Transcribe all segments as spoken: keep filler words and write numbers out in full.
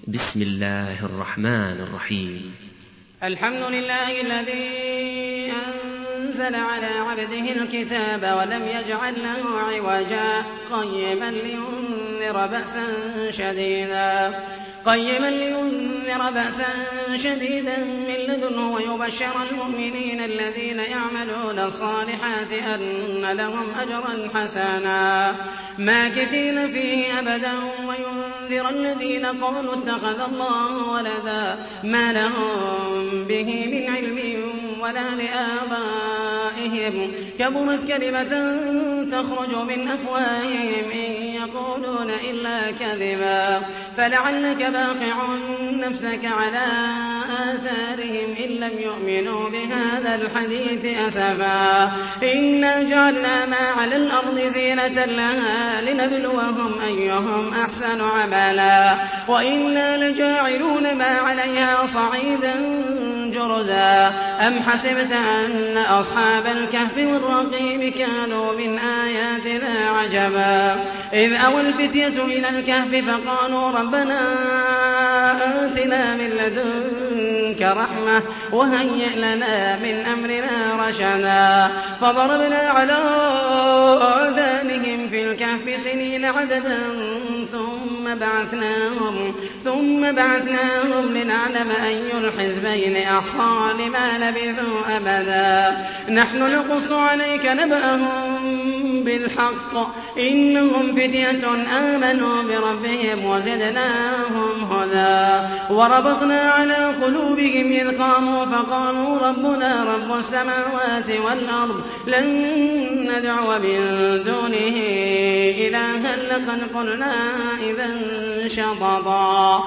بسم الله الرحمن الرحيم. الحمد لله الذي أنزل على عبده الكتاب ولم يجعل له عوجا قيما لينذر بأسا شديدا قيما لينذر بأسا شديدا من لدنه ويبشر المؤمنين الذين يعملون الصالحات أن لهم أجرا حسنا ماكثين فيه أبدا وينذر الذين قالوا اتخذ الله ولدا ما لهم به من علم ولا لآبائهم كبرت كلمة تخرج من أفواههم إن يقولون إلا كذبا فلعلك باقع نفسك على آثارهم إن لم يؤمنوا بهذا الحديث أسفا إنا جعلنا ما على الأرض زينة لها لنبلوهم أيهم أحسن عملا وإنا لجاعلون ما عليها صعيدا جرزا أم حسبت أن أصحاب الكهف والرقيم كانوا من آياتنا عجبا إذ أوى الفتية إلى الكهف فقالوا ربنا آتنا من لدنك رحمة وهيئ لنا من أمرنا رشدا فضربنا على آذانهم في الكهف سنين عددا ثم بعثناهم ثم بعثناهم لنعلم أي الحزبين أحصى لما لبثوا أبدا نحن نقص عليك نبأهم بالحق إنهم فتية آمنوا بربهم وزدناهم هدى وربطنا على قلوبهم إذ قاموا فقالوا ربنا رب السماوات والأرض لن ندعو من دونه إلها لقد قلنا إذا شططا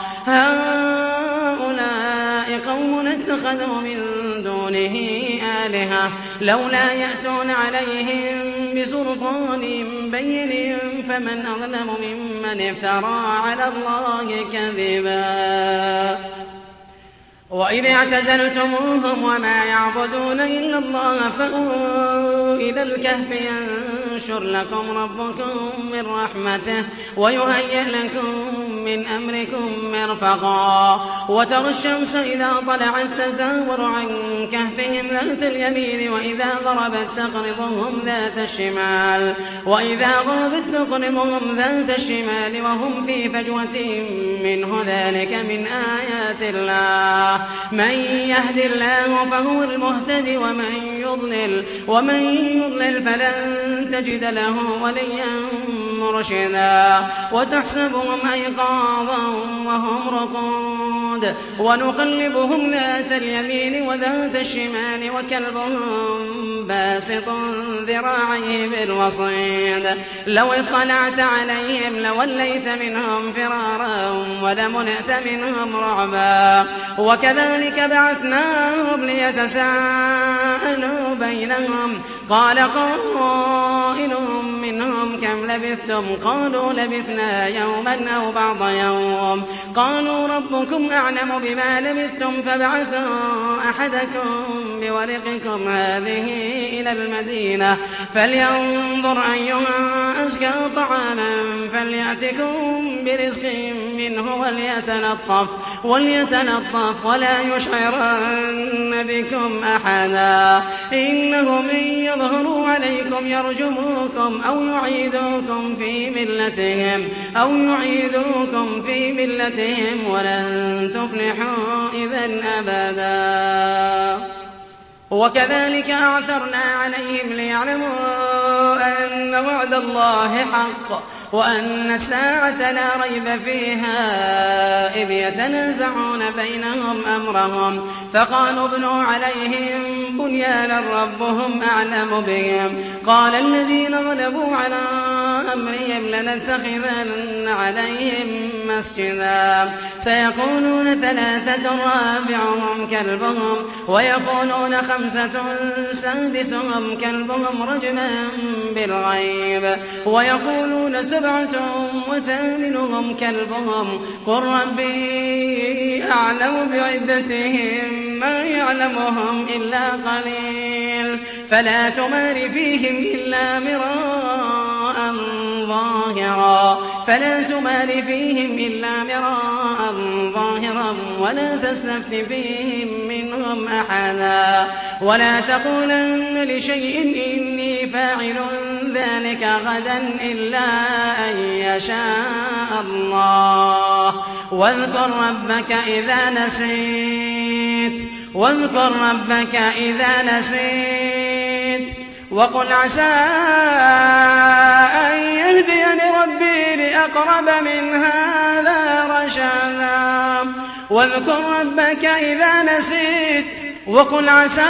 هؤلاء قوم اتخذوا من دونه آلهة لولا يأتون عليهم بسلطان بين فمن أظلم ممن افترى على الله كذبا وإذ اعتزلتموهم وما يعبدون إلا الله فأووا إلى الكهف ينشر لكم ربكم من رحمته ويهيئ لكم من أمركم مرفقا وترى الشمس إذا طلعت تزاور عن كهفهم ذات اليمين وإذا غربت تقرضهم ذات الشمال وإذا غربت تقرضهم ذات الشمال وهم في فجوة منه ذلك من آيات الله من يهد الله فهو المهتد ومن يضلل ومن يضلل فلن تجد له وليا مرشدا وتحسبهم أيقاظا وهم رقود ونقلبهم ذات اليمين وذات الشمال وكلبهم باسط ذراعيه بالوصيد لو اطلعت عليهم لوليت منهم فرارا ولملئت منهم رعبا وكذلك بعثناهم ليتساءلوا بينهم قال قائل منهم كم لبثتم قالوا لبثنا يوما أو بعض يوم قالوا ربكم أعلم بما لبثتم فابعثوا أحدكم بورقكم هذه إلى المدينة فلينظر أيها أزكى طعاما فليأتكم برزق منه وليتلطف وليتلطف ولا يشعرن بكم أحدا إنهم إن يظهروا عليكم يرجموكم أو يعيدوكم في ملتهم أو يعيدوكم في ملتهم ولن تفلحوا إذا أبدا وكذلك أعثرنا عليهم ليعلموا أن وعد الله حق وأن الساعة لا ريب فيها إذ يتنازعون بينهم أمرهم فقالوا ابنوا عليهم بنيانا ربهم أعلم بهم قال الذين غلبوا على أمرهم لنتخذن عليهم مسجدا سيقولون ثلاثة رابعهم كلبهم ويقولون خمسة سادسهم كلبهم رجما بالغيب ويقولون سبعة وثامنهم كلبهم قل ربي أعلم بعدتهم ما يعلمهم إلا قليل فلا تمار فيهم إلا مراء ظاهرا فلا تمار فيهم إلا مراء منهم ولا تستفت فيهم منهم أحدا ولا تقولن لشيء إني فاعل ذلك غدا إلا أن يشاء الله واذكر ربك إذا نسيت واذكر ربك إذا نسيت وقل عسى أن يهديني ربي لأقرب من هذا رشدا واذكر ربك إذا نسيت وقل عسى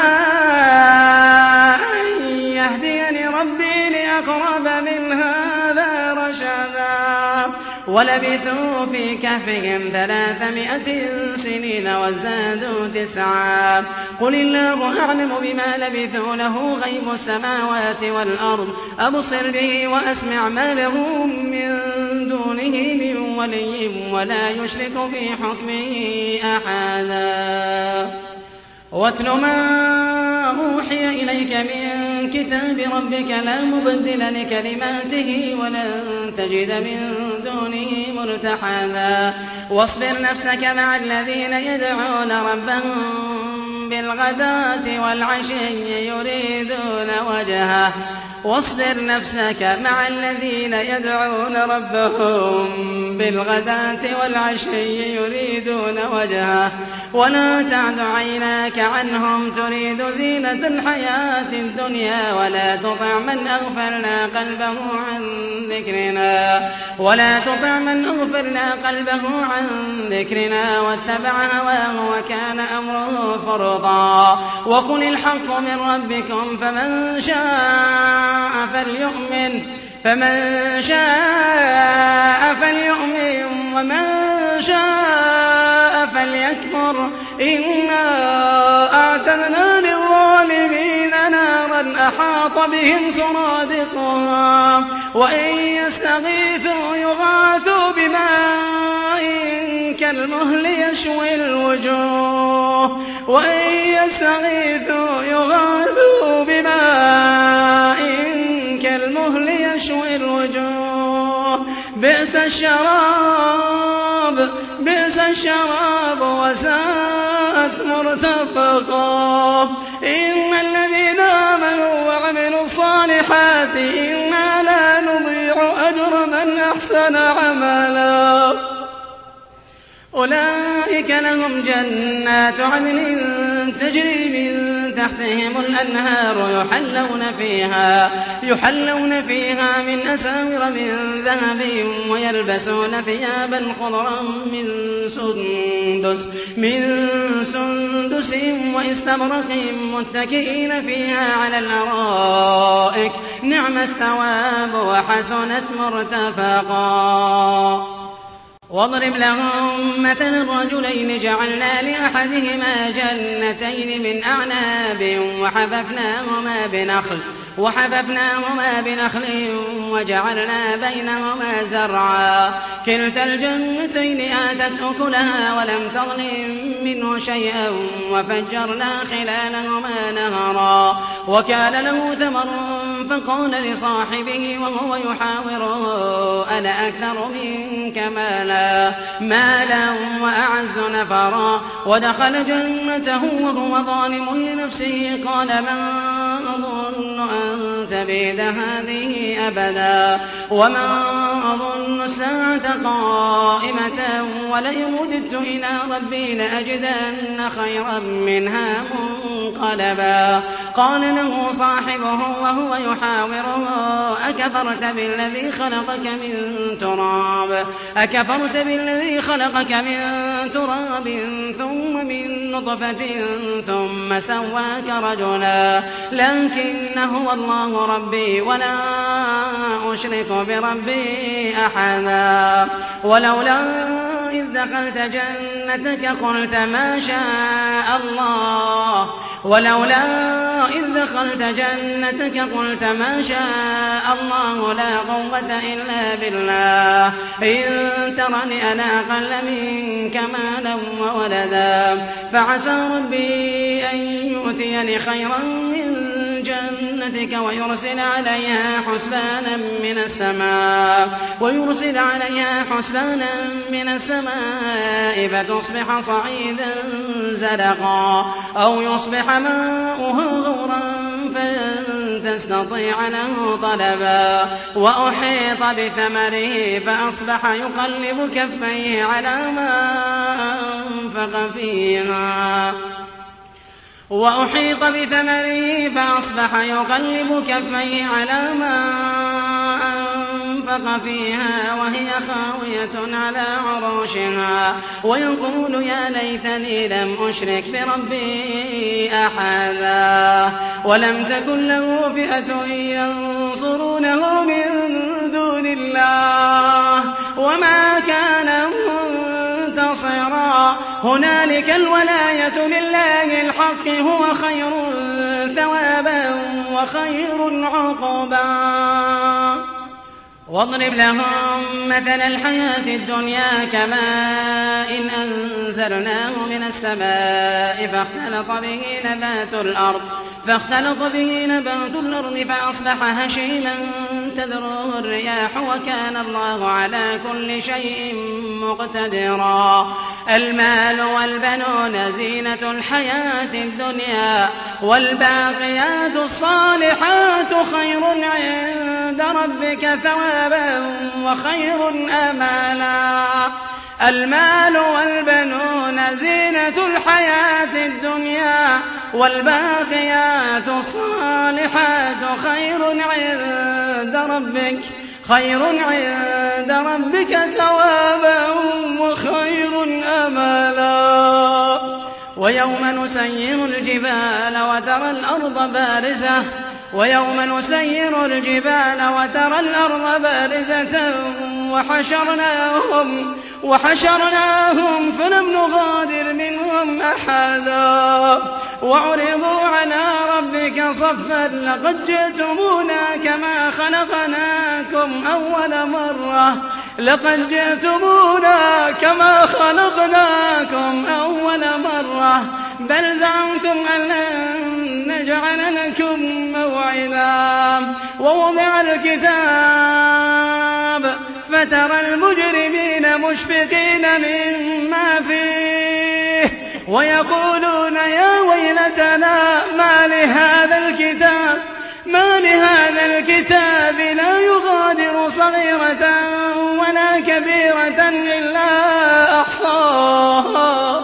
أن يهديني ربي لأقرب من هذا رشدا ولبثوا في كهفهم ثلاثمائة سنين وازدادوا تسعا قل الله أعلم بما لبثوا له غيب السماوات والأرض أبصر به وأسمع ما لهم من دونه من ولي ولا يشرك في حكمه أحدا واتل ما أوحي إليك من كتاب ربك لا مبدل لكلماته ولن تجد من دونه ملتحدا واصبر نفسك مع الذين يدعون ربهم بالغداة والعشي يريدون وجهه واصبر نفسك مع الذين يدعون ربهم بالغداة والعشي يريدون وجهه ولا تعد عيناك عنهم تريد زينة الحياة الدنيا ولا تطع من أغفلنا قلبه عن ذكرنا ولا تطع من أغفلنا قلبه عن ذكرنا واتبع هواه وكان أمره فرطا وقل الحق من ربكم فمن شاء فليؤمن فمن شاء فليؤمن ومن شاء فليكفر إنا أعتدنا للظالمين نارا أحاط بهم سرادقها وإن يستغيثوا يغاثوا بماء كالمهل يشوي الوجوه وإن يستغيثوا يغاثوا بماء كالمهل يشوي الوجوه بئس الشراب بئس الشراب وساءت مرتفقا إن الذين آمنوا وعملوا الصالحات إنا لا نضيع أجر من أحسن عملا أولئك لهم جنات عدن تجري من تحتهم الأنهار يحلون فيها, يحلون فيها من أساور من ذهب ويلبسون ثيابا خضرا من سندس, من سندس واستبرق متكئين فيها على الأرائك نعم الثواب وحسنت مرتفقا واضرب لهم مثل الرجلين جعلنا لأحدهما جنتين من أعناب وحففناهما بنخل وحففناهما بنخل وجعلنا بينهما زرعا كلتا الجنتين آتت أكلها ولم تظلم منه شيئا وفجرنا خلالهما نهرا وكان له ثمر فقال لصاحبه وهو يحاوره أنا أكثر منك مالا مالا وأعز نفرا ودخل جنته وهو ظالم لنفسه قال ما أظن أن تبيد هذه أبدا وما أظن الساعة قائمة ولئن رددت إلى ربي لأجدن خيرا منها منقلبا قال له صاحبه وهو يحاوره أكفرت بالذي خلقك من تراب أكفرت بالذي خلقك من تراب ثم من نطفة ثم سواك رجلا لكن هو الله ربي ولا أشرك بربي أحدا ولولا إذ دخلت جنتك قلت ما شاء الله ولولا إذ دخلت جنتك قلت ما شاء الله لا قوة إلا بالله إن ترني أنا أقل منك مالا وولدا فعسى ربي أن يؤتيني خيرا من جنتك برحمتك ويرسل عليها حسبانا من السماء ويرسل عليها حسبانا من السماء فتصبح صعيدا زلقا أو يصبح ماؤها غورا فلن تستطيع له طلبا وأحيط بثمره فأصبح يقلب كفيه على ما أنفق فيها وأحيط بثمره فأصبح يقلب كفيه على ما أنفق فيها وهي خاوية على عروشها ويقول يا ليتني لم أشرك بربي أحدا ولم تكن له فئة ينصرونه من دون الله وما كان منتصرا هنالك الولاية لله الحق هو خير ثوابا وخير عقبا واضرب لهم مثل الحياة الدنيا كماء إن أنزلناه من السماء فاختلط به نبات الأرض فاختلط به نبات الأرض فأصبح هشيما تذروه الرياح وكان الله على كل شيء مقتدرا المال والبنون زينة الحياة الدنيا والباقيات الصالحات خير عند ربك ثوابا وخير آمالا المال والبنون زينة الحياة الدنيا والباقيات الصالحات خير عند ربك خير عند ربك ثوابا وخير آمالا ويوم نسير الجبال وترى الأرض بارزة ويوم نسير الجبال وترى الأرض بارزة وحشرناهم وحشرناهم فلم نغادر منهم أحدا وعرضوا على ربك صفا لقد جئتمونا كما خلقناكم أول مرة لقد جئتمونا كما خلقناكم أول مرة بل زعمتم أن لن نجعل لكم موعدا ووضع الكتاب فترى المجرمين مشفقين مما فيه ويقولون يا ويلتنا ما لهذا الكتاب ما لهذا الكتاب لا يغادر صغيرة ولا كبيرة إلا أحصاها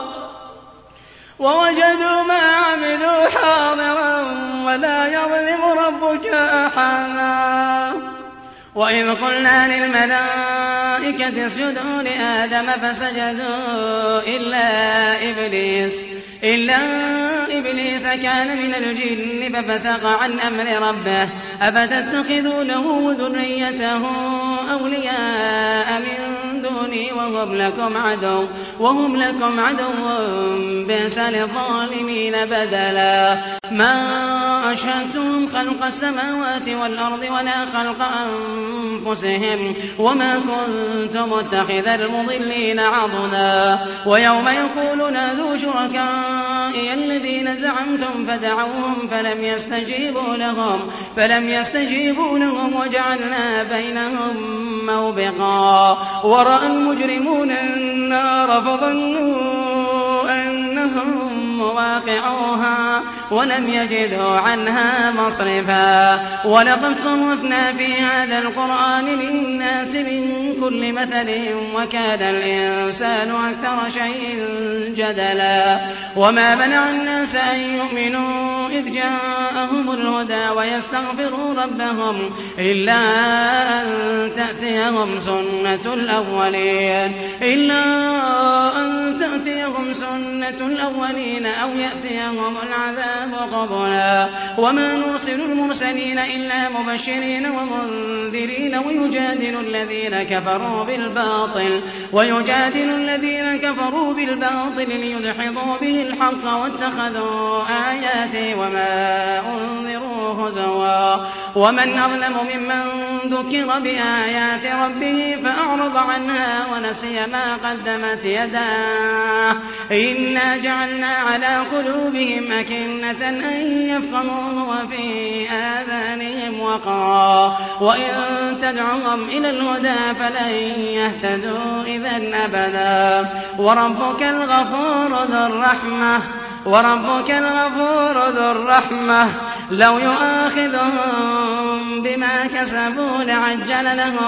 ووجدوا ما عملوا حاضرا ولا يظلم ربك أحدا وإذ قلنا للملائكة اسجدوا لآدم فسجدوا إلا إبليس إلا إبليس كان من الجن ففسق عن أمر ربه أفتتخذونه وذريته أولياء من دوني وهم لكم عدو وهم لكم عدو بئس للظالمين بدلا ما أشهدتهم خلق السماوات والأرض ولا خلق أنفسهم وما كنت متخذ المضلين عضدا ويوم يقول نادوا شركائي الذين زعمتم فدعوهم فلم يستجيبوا لهم فلم يستجيبوا لهم وجعلنا بينهم موبقا ورأى المجرمون النار فظنوا أنهم مواقعوها ولم يجدوا عنها مصرفا ولقد صرفنا في هذا القرآن للناس من كل مثل وكان الإنسان أكثر شيء جدلا وما منع الناس أن يؤمنوا إذ جاءهم الهدى ويستغفروا ربهم إلا أن تأتيهم سنة الأولين إلا أن تأتيهم سنة الأولين أو يأتيهم العذاب قبلا وما نرسل المرسلين إلا مبشرين ومنذرين ويجادل الذين كفروا بالباطل ويجادل الذين كفروا بالباطل ليدحضوا به الحق واتخذوا آياتي وما أنذروا هزوا ومن أظلم ممن ذكر بآيات ربه فأعرض عنها ونسي ما قدمت يداه إنا جعلنا على قلوبهم أكنة أن يفقهوه وفي آذانهم وقرا وإن تدعهم إلى الهدى فلن يهتدوا إذا أبدا وربك الغفور ذو الرحمة وربك الغفور ذو الرحمة لو يؤاخذهم بما كسبوا لعجل لهم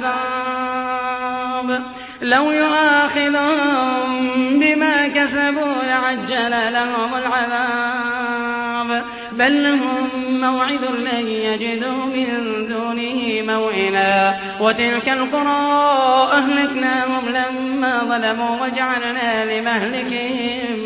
العذاب لو يؤاخذهم بما كسبوا لعجل لهم العذاب بل لهم موعد لن يجدوا من دونه موئلا وتلك القرى أهلكناهم لما ظلموا وجعلنا لمهلكهم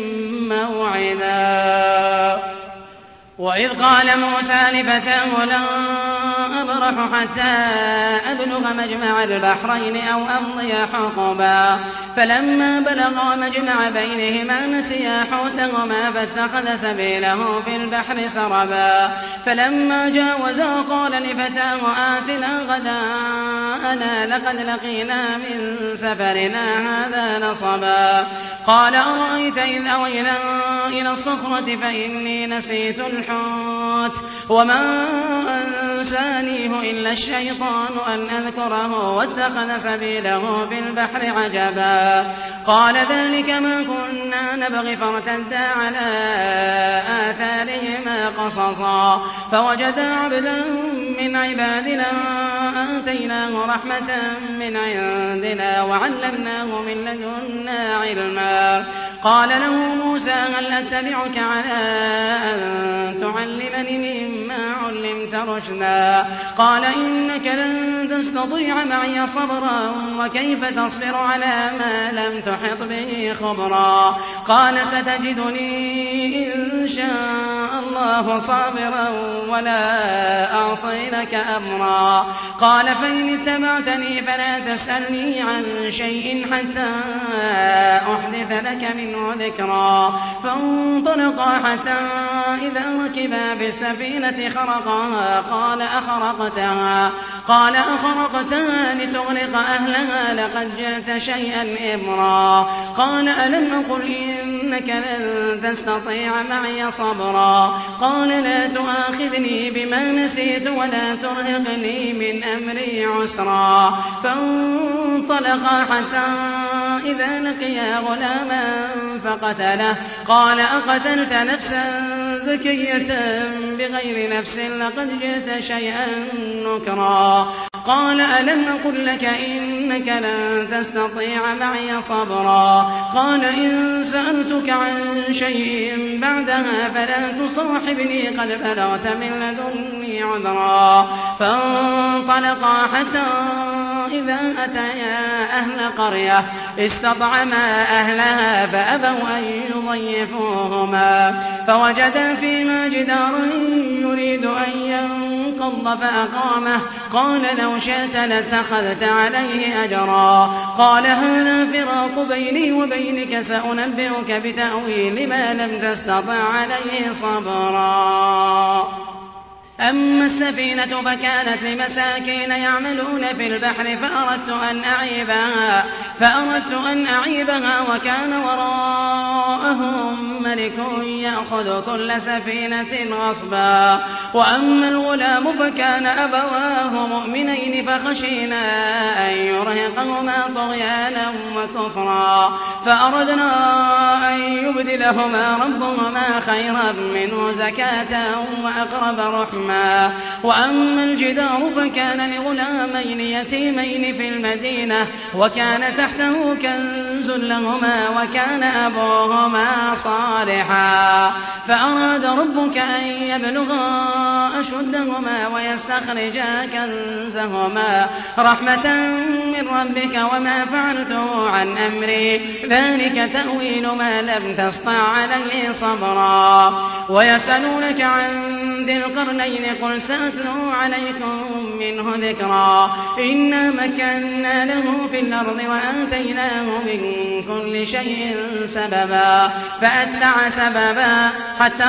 موعدا وإذ قال موسى لفتاه لن أبرح حتى أبلغ مجمع البحرين أو أمضي حقبا فلما بلغا مجمع بينهما نسيا حوتهما فاتخذ سبيله في البحر سربا فلما جاوزا قال لفتاه آتنا غداءنا لقد لقينا من سفرنا هذا نصبا قال أرأيت إذ أوينا إلى الصخرة فإني نسيت الحوت وما أنسانيه إلا الشيطان أن أذكره واتخذ سبيله في البحر عجبا قال ذلك ما كنا نبغي فارتدا على آثارهما قصصا فوجدا عبدا من عبادنا آتيناه رحمة من عندنا وعلمناه من لدنا علما قال له موسى هل أتبعك على أن تعلمني مما علمت رشدا قال إنك لن تستطيع معي صبرا وكيف تصبر على ما لم تحط به خبرا قال ستجدني إن شاء الله صابرا ولا أعصي لك أمرا قال فإن اتبعتني فلا تسألني عن شيء حتى أحدث لك منه ذكرا فانطلقا حتى إذا ركبا بالسفينة خرقها قال أخرقتها قال أخرقتها لتغرق أهلها لقد جئت شيئا إمرا قال ألم أقل إنك لن تستطيع معي صبرا قال لا تؤاخذني بما نسيت ولا ترهقني من أمري عسرا فانطلقا حتى إذا لقيا غلاما فقتله قال أقتلت نفسا زكية بغير نفس لقد جئت شيئا نكرا قال ألم أقل لك إنك لن تستطيع معي صبرا قال إن سألتك عن شيء بعدها فلا تصاحبني قد بلغت من لدني عذرا فانطلقا حتى إذا أتيا أهل قرية استطعما أهلها فأبوا أن يضيفوهما فوجدا فيها جدارا يريد أن ينقض فأقامه قال لو شئت لاتخذت عليه أجرا قال هذا فراق بيني وبينك سأنبئك بتأويل ما لم تستطع عليه صبرا أما السفينة فكانت لمساكين يعملون في البحر فأردت أن أعيبها, فأردت أن أعيبها وكان وراءهم ملك يأخذ كل سفينة غصبا وأما الغلام فكان أبواه مؤمنين فخشينا أن يرهقهما طغيانا وكفرا فأردنا أن يبدلهما ربهما خيرا منه زكاة وأقرب رحما وأما الجدار فكان لغلامين يتيمين في المدينة وكان تحته كنز لهما وكان أبوهما صالحا فأراد ربك أن يبلغا أشدهما ويستخرجا كنزهما رحمة من ربك وما فعلته عن أمري ذلك تأويل ما لم تسطع عليه صبرا ويسألونك عن ذي القرنين قل سأتلو عليكم منه ذكرا إنا مكنا له في الأرض وآتيناه من كل شيء سببا فأتبع سببا حتى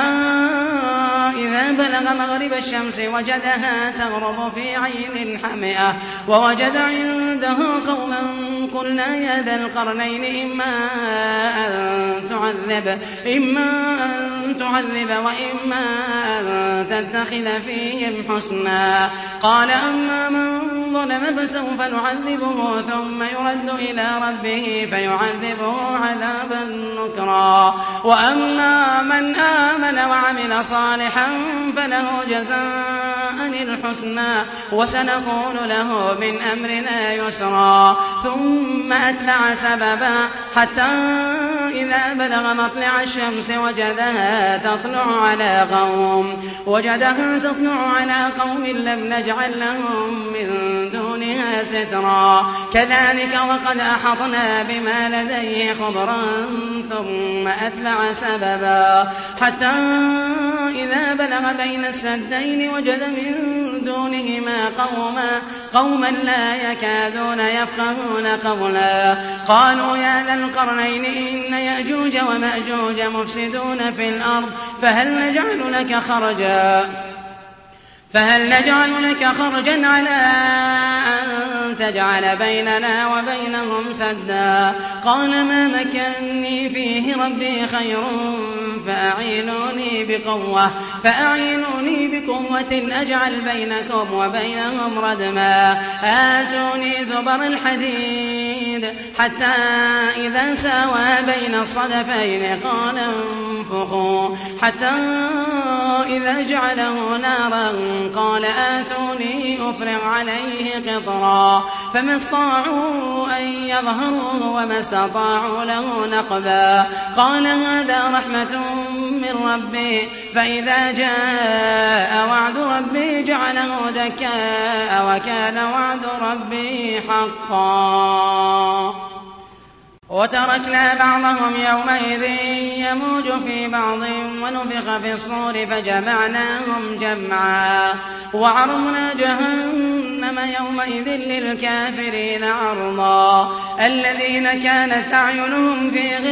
إذا بلغ مغرب الشمس وجدها تغرب في عين حمئة ووجد عنده قوما قلنا يا ذا القرنين إما أن تعذب إما أن تعذب وإما أن تتخذ فيهم حسنا قال أما من ظلم فسوف نعذبه ثم يرد إلى ربه فيعذبه عذابا نكرا وأما من آمن وعمل صالحا فله جزاء الحسنى وسنقول له من أمرنا يسرا ثم أتبع سببا حتى إذا بلغ مطلع الشمس وجدها تطلع على قوم وجدها تطلع على قوم لم نجعل لهم من دونها سترا كذلك وقد أحطنا بما لديه خبرا ثم أتبع سببا حتى إذا بلغ بين السدين وجد من دونهما قوما قوما لا يكادون يفقهون قولا قالوا يا ذا القرنين إن يأجوج ومأجوج مفسدون في الأرض فهل نجعل لك خرجا فهل نجعل لك خرجا على أن تجعل بيننا وبينهم سدا قال ما مكني فيه ربي خير فأعينوني بقوة فأعينوني بقوة أجعل بينكم وبينهم ردما آتوني زبر الحديد حتى إذا ساوى بين الصدفين قال انفخوا حتى إذا جعله نارا قال آتوني أفرغ عليه قطرا فما استطاعوا أن يظهروه وما استطاعوا له نقبا قال هذا رحمة من ربي فإذا جاء وعد ربي جعله دكاء وكان وعد ربي حقا وتركنا بعضهم يومئذ يموج في بعض ونفخ في الصور فجمعناهم جمعا وعرضنا جهنم يومئذ للكافرين عرضا الذين كانت أعينهم في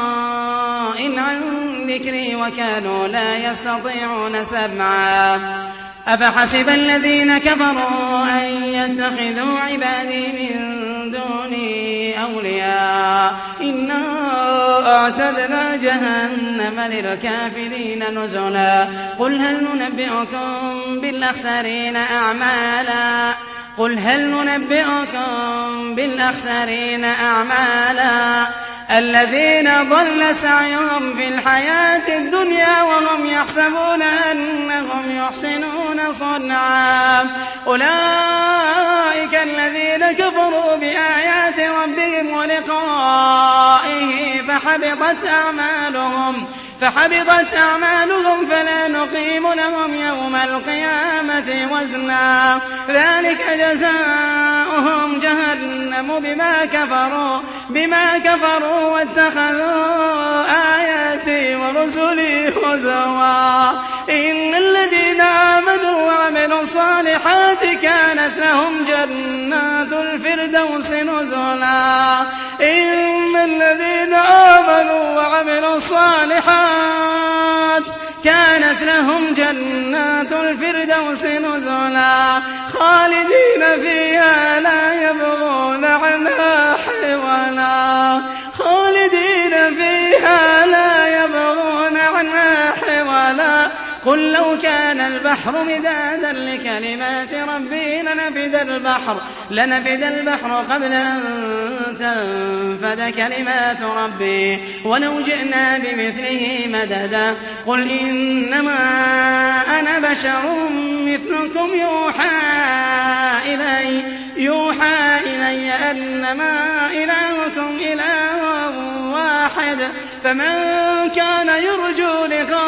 غطاء عن ذكري وكانوا لا يستطيعون سمعا أفحسب الذين كفروا أن يتخذوا عبادي من دوني أولياء إنا أعتدنا جهنم للكافرين نزلا قل هل ننبئكم بالأخسرين أعمالا قل هل ننبئكم بالأخسرين أعمالا الذين ضل سعيهم في الحياة الدنيا وهم يحسبون أنهم يحسنون صنعا أولئك الذين كفروا بآيات ربهم ولقائه فحبطت أعمالهم فحبطت أعمالهم فلا نقيم لهم يوم القيامة وزنا ذلك جزاؤهم جهنم بما كفروا بما كفروا واتخذوا آياتي ورسلي هزوا إن الذين آمنوا وعملوا الصالحات كانت لهم جنات الفردوس نزلا إن الذين آمنوا وعملوا الصالحات كانت لهم جنات الفردوس نزلا خالدين فيها لا يبغون عنها حولا خالدين فيها لا يبغون عنها حولا قل لو كان البحر مدادا لكلمات ربي لنفد البحر لنفد البحر قبل أن تنفد كلمات ربي ولو جئنا بمثله مددا قل إنما أنا بشر مثلكم يوحى إلي يوحى إلي أنما إلهكم إله واحد فمن كان يرجو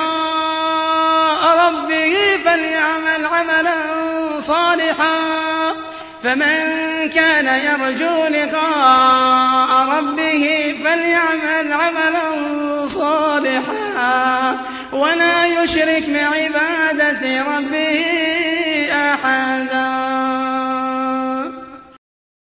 لقاء ربه فليعمل عملا صالحا فمن كان يرجو لقاء ربه فليعمل عملا صالحا ولا يشرك بعبادة ربه